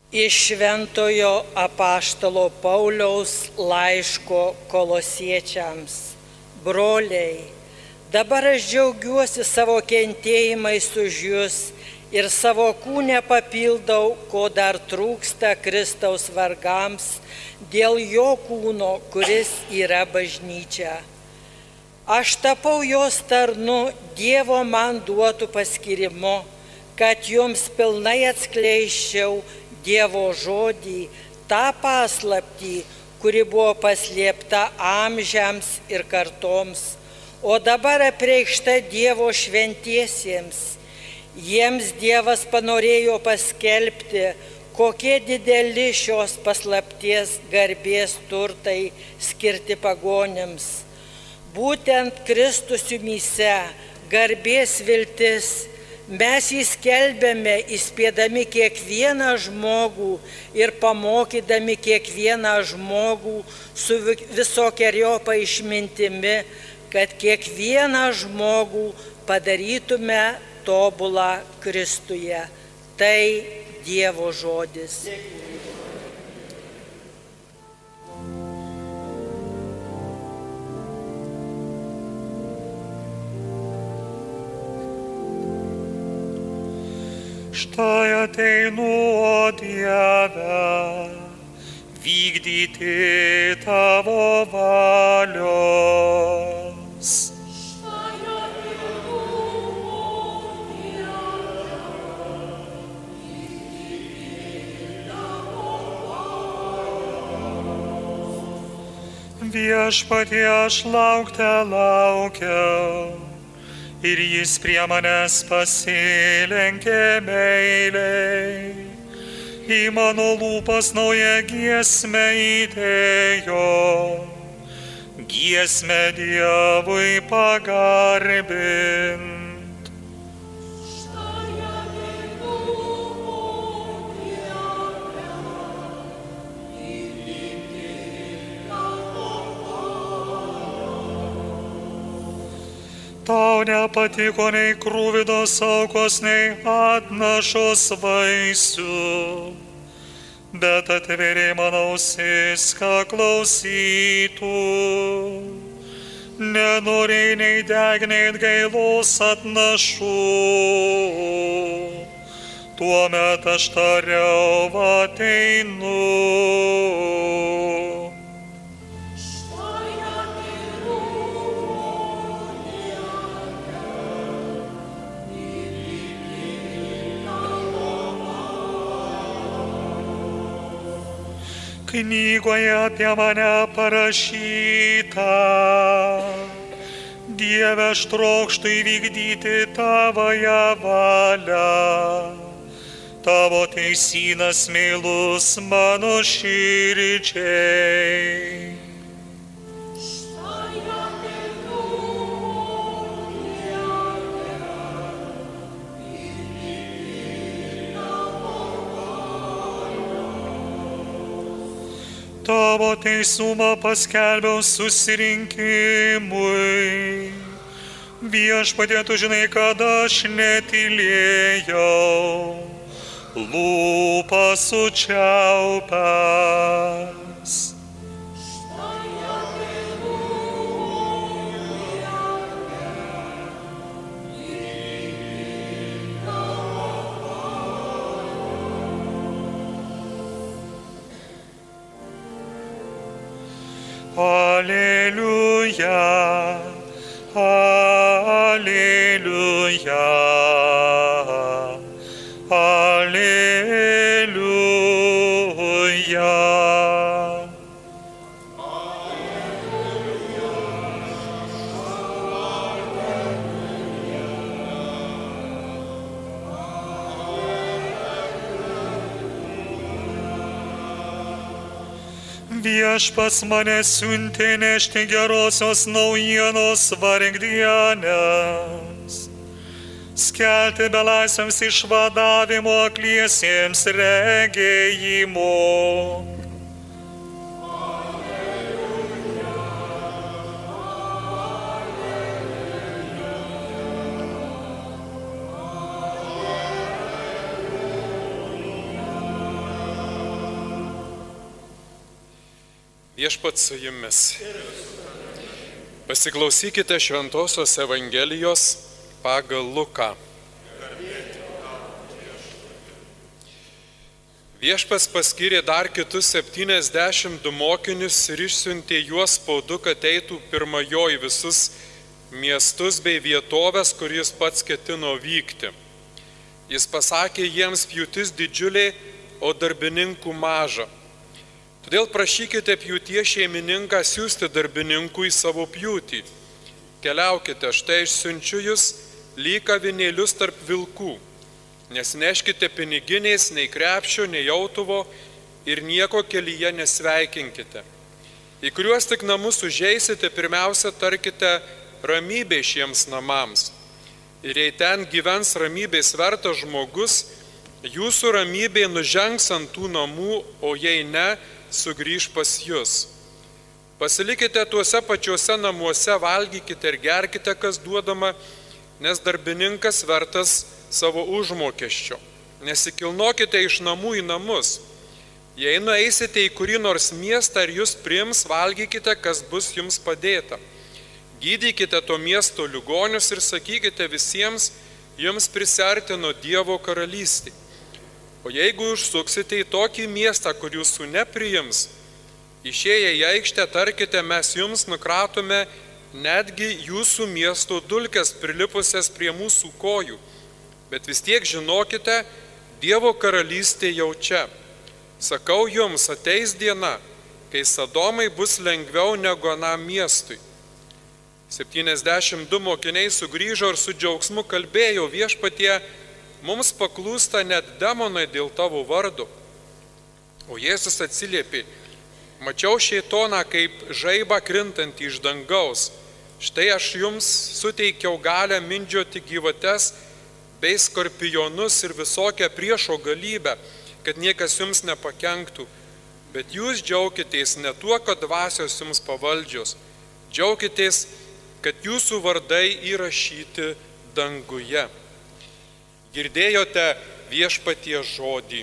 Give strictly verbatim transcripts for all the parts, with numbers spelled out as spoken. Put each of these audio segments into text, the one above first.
Iš Šventojo Apaštalo Pauliaus laiško Kolosiečiams. Broliai, dabar aš džiaugiuosi savo kentėjimais už jus ir savo kūne papildau, ko dar trūksta Kristaus vargams dėl jo kūno, kuris yra bažnyčia. Aš tapau jos tarnu Dievo man duotų paskirimu, kad jums pilnai atskleisčiau Dievo žodį, tą paslaptį, kuri buvo paslėpta amžiams ir kartoms, o dabar apreikšta Dievo šventiesiems. Jiems Dievas panorėjo paskelbti, kokie dideli šios paslapties garbės turtai skirti pagonims. Būtent Kristus jumyse garbės viltis. Mes jį skelbėme, įspėdami kiekvieną žmogų ir pamokydami kiekvieną žmogų su visokeriopa išmintimi, kad kiekvieną žmogų padarytume tobulą Kristuje. Tai Dievo žodis. Štai ateinu, o Dieve, vykdyti tavo valios. Štai ateinu, o Dieve, vykdyti tavo valios. Viešpatie, aš laukte laukiau, ir jis prie manęs pasilenkė meiliai, į mano lūpas naują giesmę įdėjo, giesmę Dievui pagarbint. Štai ateinu, o Dieve, vykdyti tavo Tau nepatiko nei krūvinos aukos, nei atnašos vaisių, bet atvėrė mano ausis, ką klausytų. Nenorėjai nei degnei atgailos atnašų, tuomet aš tariau ateinu. Knygoje apie mane parašyta, Dieve, aš trokštu įvykdyti tavąją valią. Tavo teisynas meilus mano širdžiai. Tavo teisumą paskelbiau susirinkimui. Viešpatie, tu žinai, kad aš netylėjau, lūpas sučiaupęs. Alleluja, alleluja, alleluja. Viešpats mane siuntė nešti gerosios naujienos vargdienėms, skelbti belaisviams išvadavimo, akliesiems regėjimo. Viešpats su jumis. Pasiklausykite Šventosios Evangelijos pagal Luką. Viešpats paskyrė dar kitus septyniasdešimt du mokinius ir išsiuntė juos po du, kad eitų pirmajo į visus miestus bei vietovės, kur jis pats ketino vykti. Jis pasakė jiems: pjūtis didžiulė, o darbininkų maža. Todėl prašykite pjūties šeimininką siųsti darbininkų į savo pjūtį. Keliaukite, štai išsiunčiu jūs lyg avinėlius tarp vilkų. Nesineškite piniginiais, nei krepšio, nei jautuvo ir nieko kelyje nesveikinkite. Į kuriuos tik namus užeisite, pirmiausia tarkite ramybė šiems namams. Ir jei ten gyvens ramybės vertas žmogus, jūsų ramybė nužengs ant tų namų, o jei ne, sugrįž pas jūs. Pasilikite tuose pačiuose namuose, valgykite ir gerkite, kas duodama, nes darbininkas vertas savo užmokesčio. Nesikilnokite iš namų į namus. Jei nueisite į kurį nors miestą ir jūs priims, valgykite, kas bus jums padėta. Gydykite to miesto ligonius ir sakykite visiems, jums prisiartino Dievo karalystė. O jeigu užsuksite į tokį miestą, kur jūsų nepriims, išėję į aikštę tarkite, mes jums nukratome netgi jūsų miesto dulkes prilipusias prie mūsų kojų. Bet vis tiek žinokite, Dievo karalystė jau čia. Sakau jums, ateis diena, kai Sodomai bus lengviau negu anam miestui. septyniasdešimt du mokiniai sugrįžo ir su džiaugsmu kalbėjo: viešpatie, mums paklūsta net demonai dėl tavo vardo. O Jėzus atsiliepė: mačiau šėtoną kaip žaibą krintantį iš dangaus. Štai aš jums suteikiau galę mindžioti gyvates bei skorpionus ir visokią priešo galybę, kad niekas jums nepakenktų. Bet jūs džiaukitės ne tuo, kad dvasios jums pavaldžios. Džiaukitės, kad jūsų vardai įrašyti danguje. Girdėjote viešpaties žodį.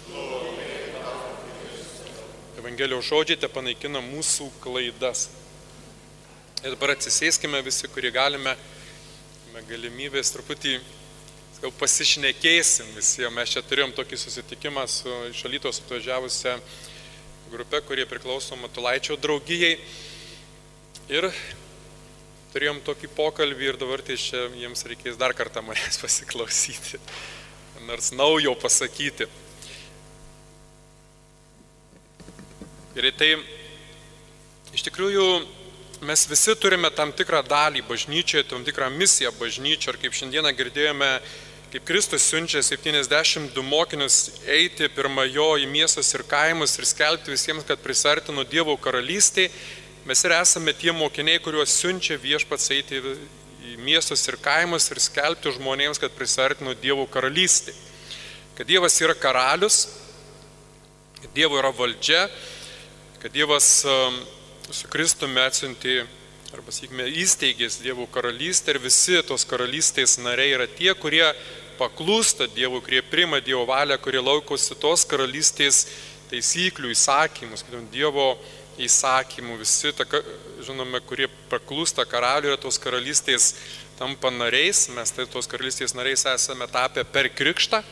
Evangelijos žodžiai te panaikina mūsų klaidas. Ir dabar atsisėskime visi, kurie galime, galimybės truputį jau pasišnekėsim visi. Mes čia turėjom tokį susitikimą su iš Alytaus atvažiavusią grupę, kurie priklauso Matulaičio draugijai. Ir turėjom tokį pokalbį ir dabar tai čia jiems reikės dar kartą manęs pasiklausyti, nors naujo pasakyti. Ir tai iš tikrųjų mes visi turime tam tikrą dalį bažnyčioje, tam tikrą misiją bažnyčioje. Ir kaip šiandieną girdėjome, kaip Kristus siunčia septyniasdešimt du mokinius eiti pirmajo į miestus ir kaimus ir skelbti visiems, kad prisartino Dievo karalystė. Mes ir esame tie mokiniai, kuriuos siunčia viešpats eiti į miestus ir kaimus ir skelbti žmonėms, kad prisartino Dievo karalystė. Kad Dievas yra karalius, kad Dievo yra valdžia, kad Dievas su Kristumi atsiuntė, arba sakykime, įsteigės Dievo karalystę ir visi tos karalystės nariai yra tie, kurie paklūsta Dievui, kurie priima Dievo valią, kurie laukosi tos karalystės taisyklių, įsakymus, Dievo įsakymų. Visi, ta, žinome, kurie paklūsta karaliui ir tos karalystės tampa nariais. Mes tai tos karalystės nariais esame tapę per krikštą.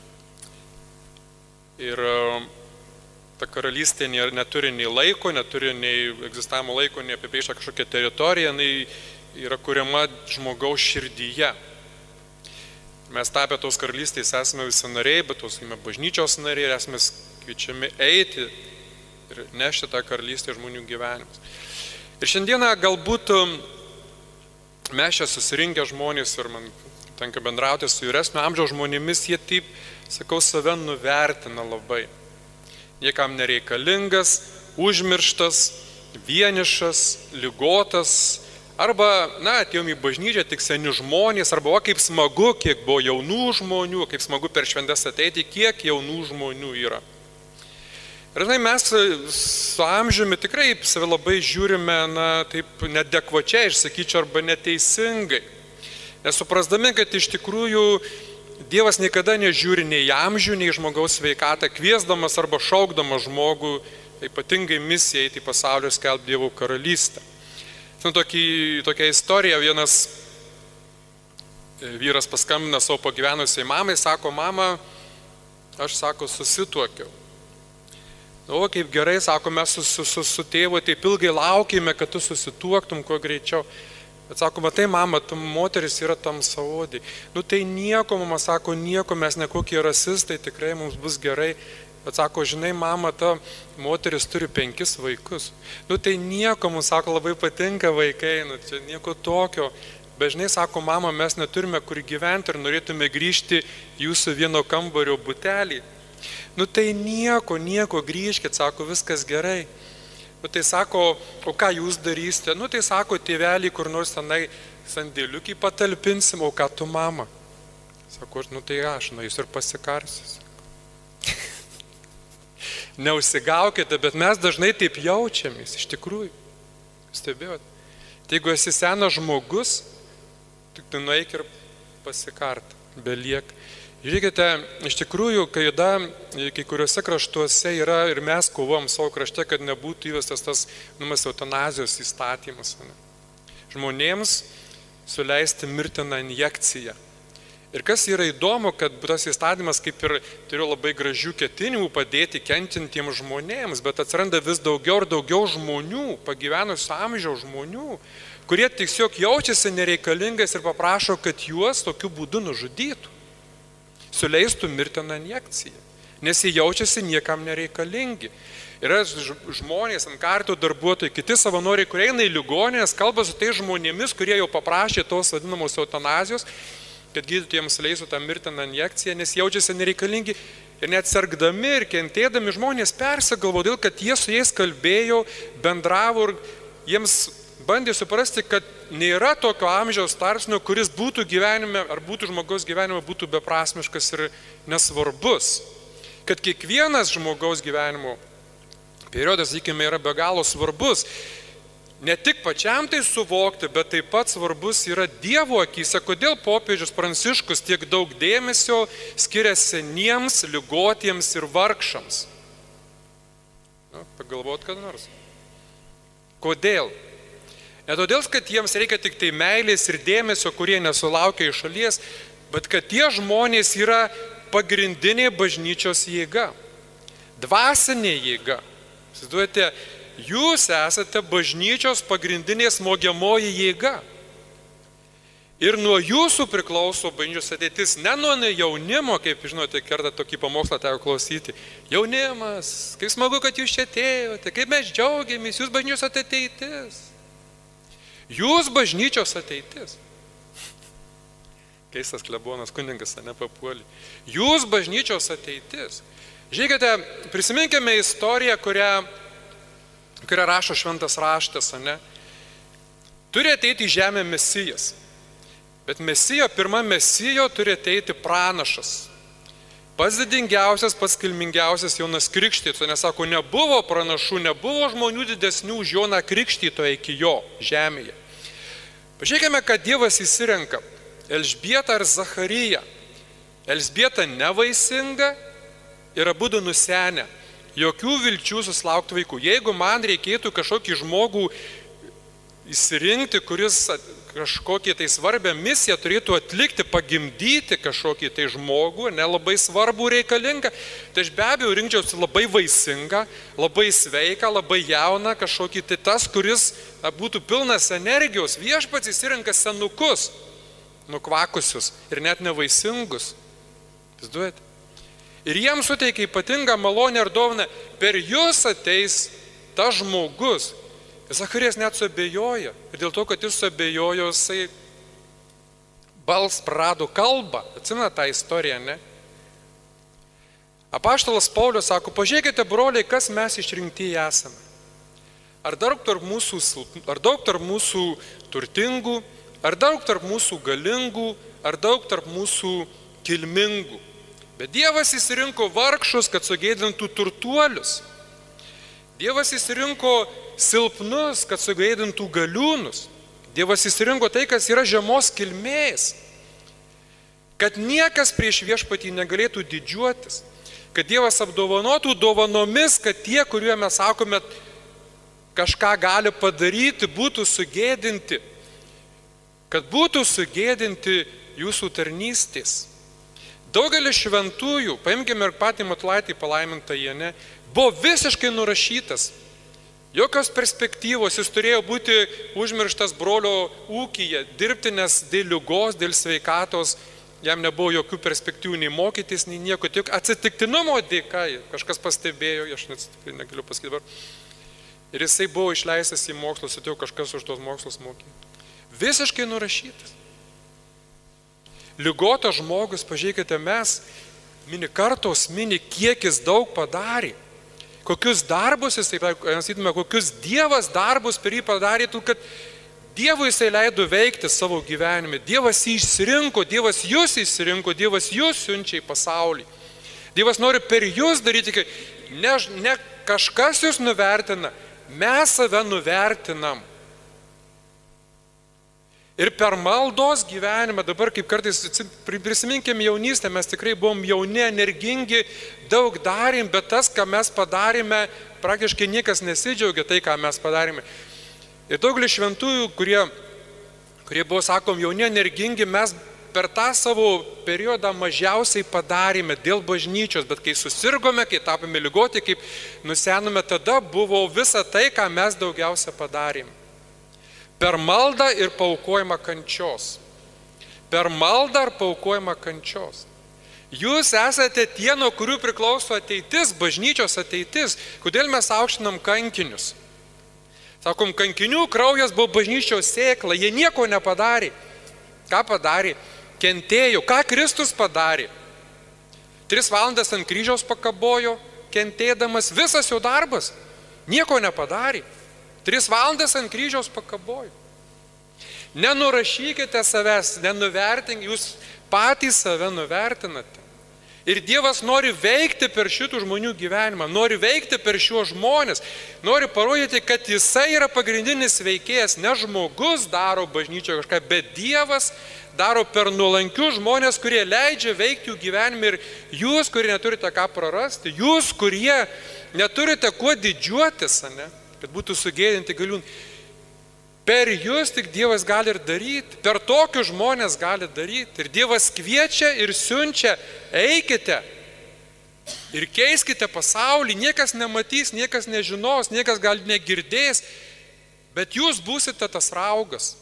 Ir ta karalystė neturi nei laiko, neturi nei egzistavimo laiko, nei apibrėžtą kažkokią teritoriją, jinai yra kuriama žmogaus širdyje. Mes tapę tos karalystės esame visi nariai, bet tos bažnyčios nariai ir esame kviečiami eiti ir nešti tą karalystę žmonių gyvenimus. Ir šiandieną galbūt mes čia susirinkę žmonės ir man tenka bendrauti su vyresnio amžiaus žmonėmis, jie taip, sakau, save nuvertina labai. Niekam nereikalingas, užmirštas, vienišas, ligotas, arba, na, atėjom į bažnyčią tik seni žmonės, arba, o kaip smagu, kiek buvo jaunų žmonių, kaip smagu per šventes ateiti, kiek jaunų žmonių yra. Ir žinai, mes su amžiumi tikrai save labai žiūrime, na, taip nedekvačiai, aš sakyčiau, arba neteisingai. Nesuprasdami, kad iš tikrųjų Dievas niekada nežiūri nei į amžių, nei į žmogaus sveikatą, kviesdamas arba šaukdamas žmogų, ypatingai misiją eiti į pasaulio skelbti Dievo karalystę. Ten tokį, tokia istorija, vienas vyras paskambina savo pagyvenusiai mamai, sako, mama, aš, sako, susituokiau. O, kaip gerai, sako, mes su, su, su, su tėvu taip ilgai laukime, kad tu susituoktum kuo greičiau. Bet sako, matai, mama, ta moteris yra tamsaodė. Nu tai nieko, mama sako, nieko, mes nekokie rasistai, tikrai mums bus gerai. Bet sako, žinai, mama, ta moteris turi penkis vaikus. Nu tai nieko, mums sako, labai patinka vaikai, nu čia nieko tokio. Bet žinai, sako, mama, mes neturime kur gyventi ir norėtume grįžti jūsų vieno kambario butelį. Nu tai nieko, nieko, grįžkit, sako, viskas gerai. Nu tai sako, o ką jūs darysite? Nu tai sako, tėvelį kur nors tenai sandėliukį patalpinsim, o ką tu, mama? Sako, nu tai aš, nu jūs ir pasikarsis. Neusigaukite, bet mes dažnai taip jaučiamės, iš tikrųjų. Stebėjot? Tai jeigu esi senas žmogus, tik tu nueik ir pasikart, beliek. Žiūrėkite, iš tikrųjų, kai, da, kai kuriuose kraštuose yra ir mes kovom savo krašte, kad nebūtų įvestas tas numas eutanazijos įstatymas. Ne? Žmonėms suleisti mirtiną injekciją. Ir kas yra įdomu, kad tas įstatymas kaip ir turi labai gražių ketinimų padėti kentintiems žmonėms, bet atsiranda vis daugiau ir daugiau žmonių, pagyvenusių amžiaus žmonių, kurie tiesiog jaučiasi nereikalingais ir paprašo, kad juos tokiu būdu nužudytų. Suleistų mirtiną injekciją, nes jie jaučiasi niekam nereikalingi. Yra žmonės, ant kartų darbuotojai, kiti savanoriai, kurie eina į ligoninės, kalba su tais žmonėmis, kurie jau paprašė tos vadinamos eutanazijos, kad gydytojams leistų tą mirtiną injekciją, nes jaučiasi nereikalingi. Ir net sergdami ir kentėdami žmonės persigalvo, dėl kad jie su jais kalbėjo, bendravo ir jiems bandė suprasti, kad nėra tokio amžiaus tarpsnio, kuris būtų gyvenime, ar būtų žmogaus gyvenime, būtų beprasmiškas ir nesvarbus. Kad kiekvienas žmogaus gyvenimo periodas, sakykime, yra be galo svarbus. Ne tik pačiam tai suvokti, bet taip pat svarbus yra Dievo akyse. Kodėl popiežius Pranciškus tiek daug dėmesio skiria seniems, ligotiems ir vargšams? Nu, pagalvot, kad nors. Kodėl? Ne todėl, kad jiems reikia tik tai meilės ir dėmesio, kurie nesulaukia iš šalies, bet kad tie žmonės yra pagrindinė bažnyčios jėga, dvasinė jėga. Įsivaizduojate, jūs esate bažnyčios pagrindinė smogiamoji jėga. Ir nuo jūsų priklauso bažnyčios ateitis, ne nuo jaunimo, kaip žinote, kartą tokį pamokslą teko klausyti. Jaunimas, kaip smagu, kad jūs čia atėjote, kaip mes džiaugiamės, jūs bažnyčios ateitis. Jūs bažnyčios ateitis. Keistas klebonas kuningas, ne papuolį. Jūs bažnyčios ateitis. Žiūrėkite, prisiminkime istoriją, kurią, kurią rašo šventas raštas, ne? Turi ateiti į žemę Mesijas. Bet Mesijo, pirma Mesijo turi ateiti pranašas. Pats didingiausias, pats kilmingiausias Jonas Krikštytojas, nes sako, nebuvo pranašų, nebuvo žmonių didesnių už Joną Krikštytoją iki jo žemėje. Pažiūrėkime, kad Dievas įsirenka Elžbietą ir Zachariją. Elžbieta nevaisinga ir abudu nusenę. Jokių vilčių susilaukti vaikų. Jeigu man reikėtų kažkokį žmogų įsirinkti, kuris kažkokią tai svarbią misiją turėtų atlikti, pagimdyti kažkokį tai žmogų, nelabai svarbų reikalingą, tai aš be abejo rinkčiausi labai vaisingą, labai sveiką, labai jauną, kažkokį tai tas, kuris na, būtų pilnas energijos. Viešpats įsirenka senukus, nukvakusius ir net nevaisingus. Įsivaizduojate? Ir jiems suteikia ypatingą malonę ir dovaną, per jūs ateis tas žmogus. Zacharijas net suabejoja. Ir dėl to, kad jis suabejojo, jisai bals prarado kalbą. Atsimena tą istoriją, ne? Apaštalas Paulius sako, pažiūrėkite, broliai, kas mes išrinktieji esame. Ar daug tarp mūsų, ar daug tarp mūsų turtingų, ar daug tarp mūsų galingų, ar daug tarp mūsų kilmingų. Bet Dievas įsirinko vargšus, kad sugėdintų turtuolius. Dievas įsirinko silpnus, kad sugaidintų galiūnus. Dievas įsirinko tai, kas yra žemos kilmės. kad niekas prieš viešpatį negalėtų didžiuotis, kad Dievas apdovanotų dovanomis, kad tie, kuriuo mes sakome, kažką gali padaryti, būtų sugėdinti, kad būtų sugėdinti jūsų tarnystės. Daugelis šventųjų, paimkime ir patį Matulaitį palaimintą Janę, buvo visiškai nurašytas. Jokios perspektyvos, jis turėjo būti užmirštas brolio ūkyje, dirbti, nes dėl ligos, dėl sveikatos, jam nebuvo jokių perspektyvų nei mokytis, nei nieko, tik atsitiktinumo dėka, kažkas pastebėjo, aš net tikrai negaliu pasakyti dabar. Ir jisai buvo išleistas į mokslus, atėjo kažkas už tos mokslus mokyti. Visiškai nurašytas. Ligotas žmogus, pažiūrėkite, mes mini kartos, mini kiekis daug padarė. Kokius darbus jisai, sakytume, kokius Dievas darbus per jį padarė, kad Dievui jisai leido veikti savo gyvenime. Dievas jį išsirinko, Dievas jūs išsirinko, Dievas jūs siunčia į pasaulį. Dievas nori per jūs daryti, kad ne, ne kažkas jūs nuvertina, mes save nuvertinam. Ir per maldos gyvenimą, dabar kaip kartais prisiminkime jaunystę, mes tikrai buvom jauni, energingi, daug darėm, bet tas, ką mes padarėme, praktiškai niekas nesidžiaugia tai, ką mes padarėme. Ir daugelis šventųjų, kurie, kurie buvo, sakom, jauni, energingi, mes per tą savo periodą mažiausiai padarėme dėl bažnyčios, bet kai susirgome, kai tapome ligoti, kaip nusenome, tada buvo visa tai, ką mes daugiausia padarėme. Per maldą ir paaukojimą kančios. Per maldą ir paaukojimą kančios. Jūs esate tie, nuo kurių priklauso ateitis, bažnyčios ateitis. Kodėl mes aukštinam kankinius? Sakom, kankinių kraujas buvo bažnyčios sėkla, jie nieko nepadarė. Ką padarė? Kentėjo. Ką Kristus padarė? Tris valandas ant kryžiaus pakabojo, kentėdamas, visas jo darbas. Nieko nepadarė. Tris valandas ant kryžiaus pakabojo. Nenurašykite savęs, nenuvertinkite, jūs patys save nuvertinate. Ir Dievas nori veikti per šitų žmonių gyvenimą, nori veikti per šiuos žmonės, nori parodyti, kad jisai yra pagrindinis veikėjas, ne žmogus daro bažnyčioje kažką, bet Dievas daro per nuolankius žmonės, kurie leidžia veikti jų gyvenimą, ir jūs, kurie neturite ką prarasti, jūs, kurie neturite kuo didžiuotis, ne? Kad būtų sugėdinti galiūnai. Per jūs tik Dievas gali ir daryti, per tokius žmonės gali daryti. Ir Dievas kviečia ir siunčia, eikite ir keiskite pasaulį, niekas nematys, niekas nežinos, niekas gal negirdės, bet jūs būsite tas raugas.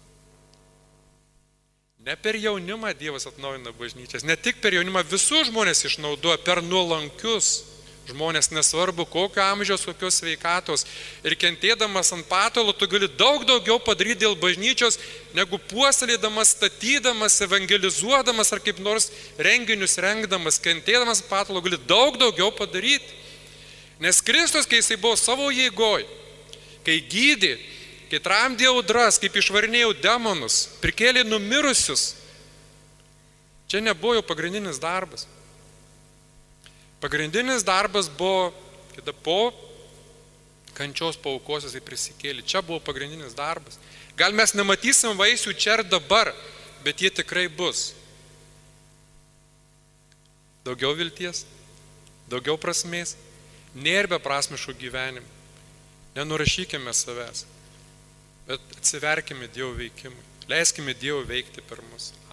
Ne per jaunimą Dievas atnaujina bažnyčias, ne tik per jaunimą, visus žmonės išnaudoja, per nuolankius žmonės, nesvarbu kokio amžiaus, kokios sveikatos. Ir kentėdamas ant patalo, tu gali daug daugiau padaryti dėl bažnyčios, negu puoselėdamas, statydamas, evangelizuodamas ar kaip nors renginius rengdamas. Kentėdamas ant patalo gali daug daugiau padaryti. Nes Kristus, kai jisai buvo savo jėgoj, kai gydė, kai tramdė audras, kaip išvarinėjo demonus, prikėlė numirusius, čia nebuvo jo pagrindinis darbas. Pagrindinis darbas buvo, kada po kančios paaukos jisai prisikėlė. Čia buvo pagrindinis darbas. Gal mes nematysim vaisių čia ir dabar, bet jie tikrai bus. Daugiau vilties, daugiau prasmės, nėra beprasmiškų gyvenimų. Nenurašykime savęs, bet atsiverkime Dievo veikimui. Leiskime Dievo veikti per mus.